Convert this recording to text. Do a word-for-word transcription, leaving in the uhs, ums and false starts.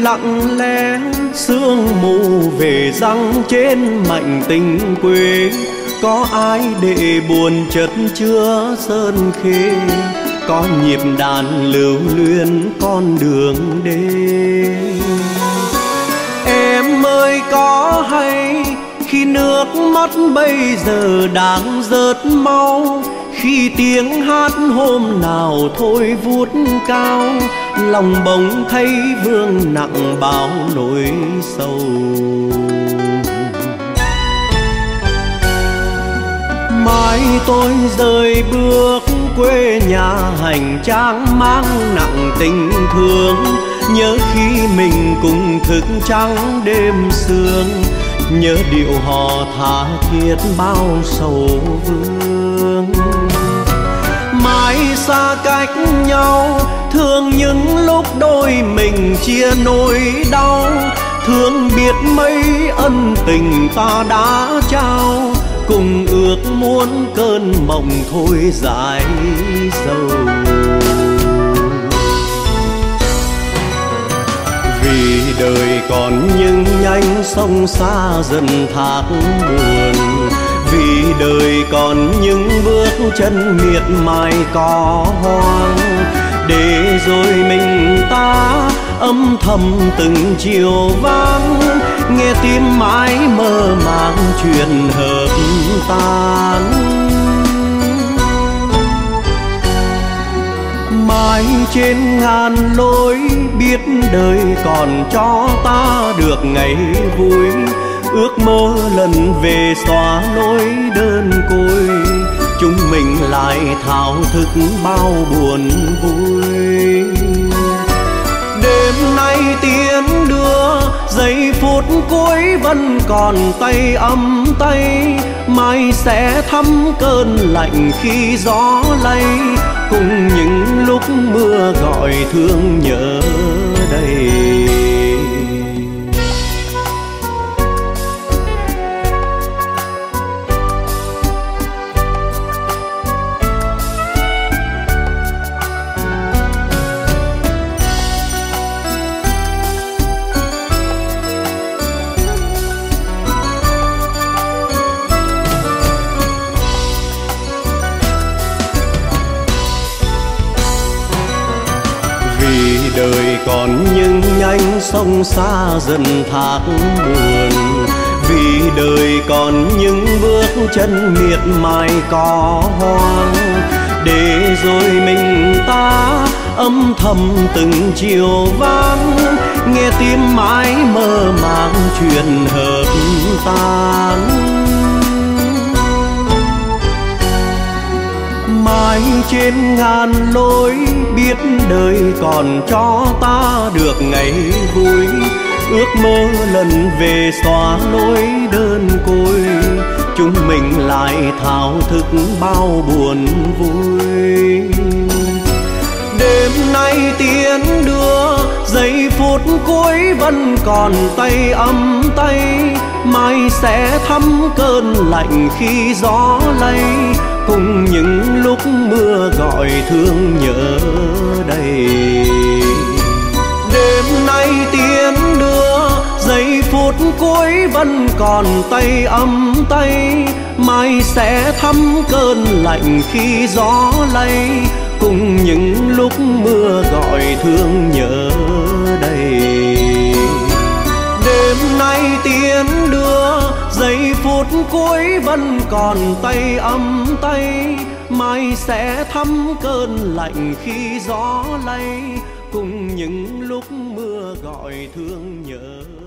lặng lẽ, sương mù về răng trên mảnh tình quê. Có ai để buồn chất chứa sơn khê, có nhịp đàn lưu luyến con đường đê. Em ơi có hay khi nước mắt bây giờ đang rớt máu, khi tiếng hát hôm nào thôi vút cao, lòng bỗng thấy vương nặng bao nỗi sầu. Mai tôi rời bước quê nhà hành trang mang nặng tình thương, nhớ khi mình cùng thức trắng đêm sương, nhớ điệu hò tha thiết bao sầu vương. Mãi xa cách nhau, thương những lúc đôi mình chia nỗi đau, thương biết mấy ân tình ta đã trao, cùng ước muốn cơn mộng thôi dài dầu. Vì đời còn những nhánh sông xa dần thác buồn, vì đời còn những bước chân miệt mài cỏ hoang, để rồi mình ta âm thầm từng chiều vang, nghe tim mãi mơ màng chuyện hợp tan. Mãi trên ngàn lối biết đời còn cho ta được ngày vui, ước mơ lần về xóa nỗi đơn côi, chúng mình lại thao thức bao buồn vui. Đêm nay tiến đưa giây phút cuối vẫn còn tay ấm tay, mai sẽ thăm cơn lạnh khi gió lay, cùng những lúc mưa gọi thương nhớ đây. Vì đời còn những nhánh sông xa dần thác buồn, vì đời còn những bước chân miệt mài cỏ hoang, để rồi mình ta âm thầm từng chiều vang, nghe tim mãi mơ màng chuyện hợp tan. Mãi trên ngàn lối biết đời còn cho ta được ngày vui, ước mơ lần về xóa nỗi đơn côi, chúng mình lại thao thức bao buồn vui. Đêm nay tiến đưa giây phút cuối vẫn còn tay ấm tay, mai sẽ thăm cơn lạnh khi gió lay, cùng những lúc mưa gọi thương nhớ đây. Đêm nay tiến đưa giây phút cuối vẫn còn tay ấm tay, mai sẽ thăm cơn lạnh khi gió lay, cùng những lúc mưa gọi thương nhớ đây. Đêm nay tiến đưa giây phút cuối vẫn còn tay ấm tay, mai sẽ thăm cơn lạnh khi gió lay, cùng những lúc mưa gọi thương nhớ.